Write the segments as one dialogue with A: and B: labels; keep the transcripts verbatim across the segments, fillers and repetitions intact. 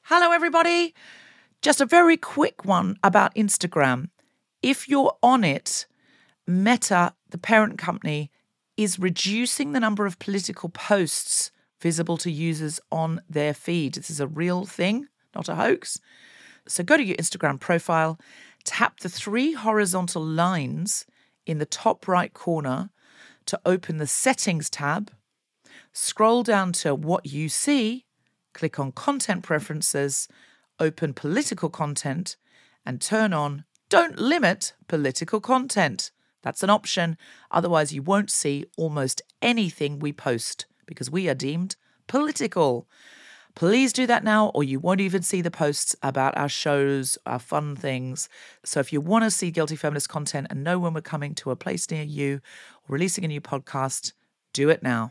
A: Hello, everybody. Just a very quick one about Instagram. If you're on it, Meta, the parent company, is reducing the number of political posts visible to users on their feed. This is a real thing, not a hoax. So go to your Instagram profile, tap the three horizontal lines in the top right corner to open the Settings tab, scroll down to What You See, click on Content Preferences, open Political Content, and turn on Don't Limit Political Content. That's an option. Otherwise, you won't see almost anything we post because we are deemed political. Please do that now, or you won't even see the posts about our shows, our fun things. So if you want to see Guilty Feminist content and know when we're coming to a place near you or releasing a new podcast, do it now.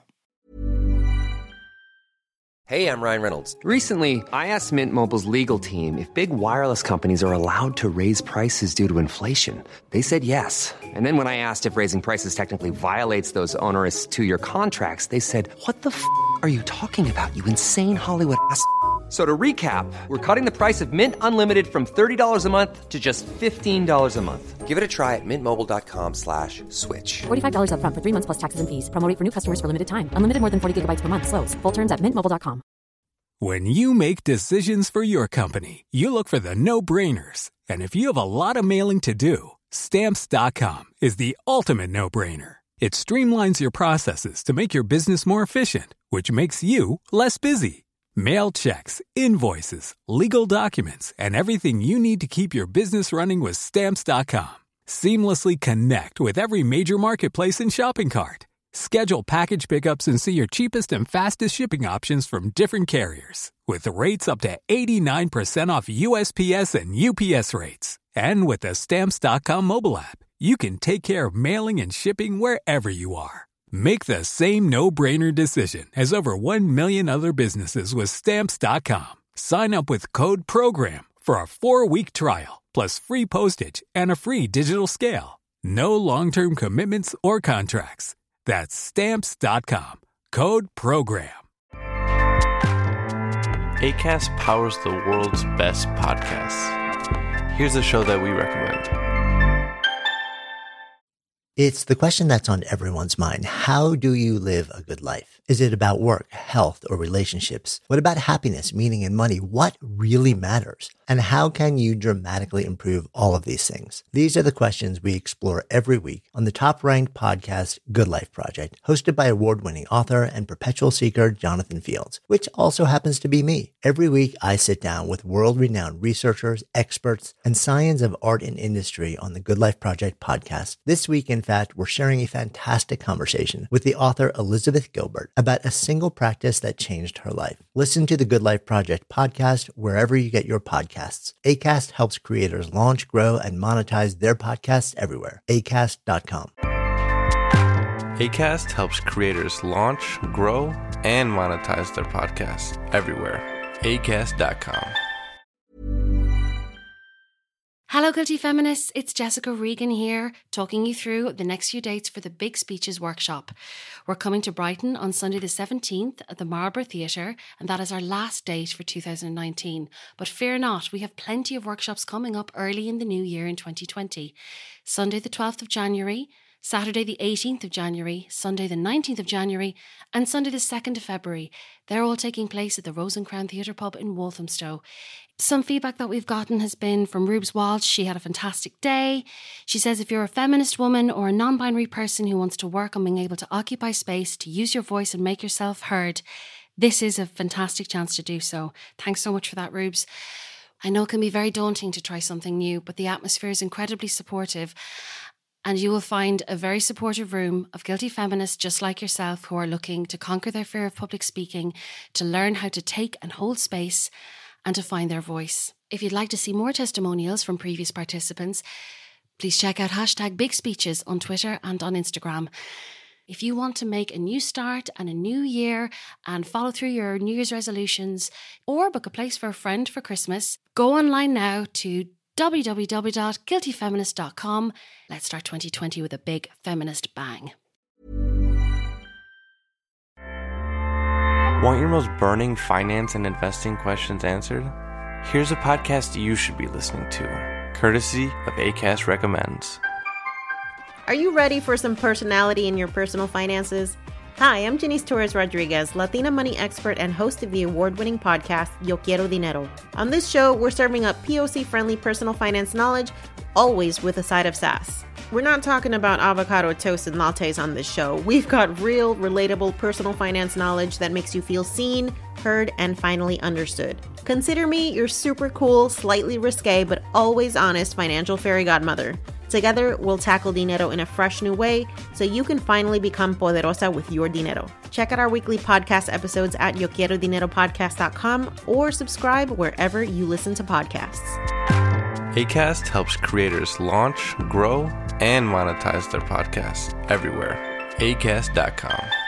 B: Hey, I'm Ryan Reynolds.
C: Recently, I asked Mint Mobile's legal team if big wireless companies are allowed to raise prices due to inflation. They said yes. And then when I asked if raising prices technically violates those onerous two-year contracts, they said, what the f*** are you talking about, you insane Hollywood ass f- So to recap, we're cutting the price of Mint Unlimited from thirty dollars a month to just fifteen dollars a month.
B: Give it a try at mintmobile.com slash switch.
D: forty-five dollars up front for three months plus taxes and fees. Promo rate for new customers for limited time. Unlimited more than forty gigabytes per month. Slows full terms at mint mobile dot com.
E: When you make decisions for your company, you look for the no-brainers. And if you have a lot of mailing to do, Stamps dot com is the ultimate no-brainer. It streamlines your processes to make your business more efficient, which makes you less busy. Mail checks, invoices, legal documents, and everything you need to keep your business running with Stamps dot com. Seamlessly connect with every major marketplace and shopping cart. Schedule package pickups and see your cheapest and fastest shipping options from different carriers. With rates up to eighty-nine percent off U S P S and U P S rates. And with the Stamps dot com mobile app, you can take care of mailing and shipping wherever you are. Make the same no-brainer decision as over one million other businesses with Stamps dot com. Sign up with code PROGRAM for a four-week trial, plus free postage and a free digital scale. No long-term commitments or contracts. That's Stamps dot com. Code PROGRAM.
F: Acast powers the world's best podcasts. Here's a show that we recommend.
G: It's the question that's on everyone's mind. How do you live a good life? Is it about work, health, or relationships? What about happiness, meaning, and money? What really matters? And how can you dramatically improve all of these things? These are the questions we explore every week on the top-ranked podcast, Good Life Project, hosted by award-winning author and perpetual seeker Jonathan Fields, which also happens to be me. Every week, I sit down with world-renowned researchers, experts, and science of art and industry on the Good Life Project podcast. This week, in fact, we're sharing a fantastic conversation with the author Elizabeth Gilbert about a single practice that changed her life. Listen to the Good Life Project podcast wherever you get your podcasts. Acast helps creators launch, grow, and monetize their podcasts everywhere. Acast dot com.
F: Acast helps creators launch, grow, and monetize their podcasts everywhere. Acast dot com.
H: Hello, Guilty Feminists. It's Jessica Regan here, talking you through the next few dates for the Big Speeches Workshop. We're coming to Brighton on Sunday the seventeenth at the Marlborough Theatre, and that is our last date for two thousand nineteen. But fear not, we have plenty of workshops coming up early in the new year in twenty twenty. Sunday the twelfth of January, Saturday the eighteenth of January, Sunday the nineteenth of January, and Sunday the second of February. They're all taking place at the Rose and Crown Theatre Pub in Walthamstow. Some feedback that we've gotten has been from Rubes Walsh. She had a fantastic day. She says if you're a feminist woman or a non-binary person who wants to work on being able to occupy space, to use your voice and make yourself heard, this is a fantastic chance to do so. Thanks so much for that, Rubes. I know it can be very daunting to try something new, but the atmosphere is incredibly supportive. And you will find a very supportive room of guilty feminists just like yourself who are looking to conquer their fear of public speaking, to learn how to take and hold space, and to find their voice. If you'd like to see more testimonials from previous participants, please check out hashtag Big Speeches on Twitter and on Instagram. If you want to make a new start and a new year and follow through your New Year's resolutions or book a place for a friend for Christmas, go online now to w w w dot guilty feminist dot com. Let's start twenty twenty with a big feminist bang.
F: Want your most burning finance and investing questions answered? Here's a podcast you should be listening to, courtesy of Acast Recommends.
I: Are you ready for some personality in your personal finances? Hi, I'm Janice Torres Rodriguez, Latina money expert and host of the award-winning podcast, Yo Quiero Dinero. On this show, we're serving up P O C-friendly personal finance knowledge, always with a side of sass. We're not talking about avocado toast and lattes on this show. We've got real, relatable personal finance knowledge that makes you feel seen, heard, and finally understood. Consider me your super cool, slightly risque, but always honest financial fairy godmother. Together, we'll tackle dinero in a fresh new way so you can finally become poderosa with your dinero. Check out our weekly podcast episodes at yo quiero dinero podcast dot com or subscribe wherever you listen to podcasts.
F: Acast helps creators launch, grow, and monetize their podcasts everywhere. acast dot com.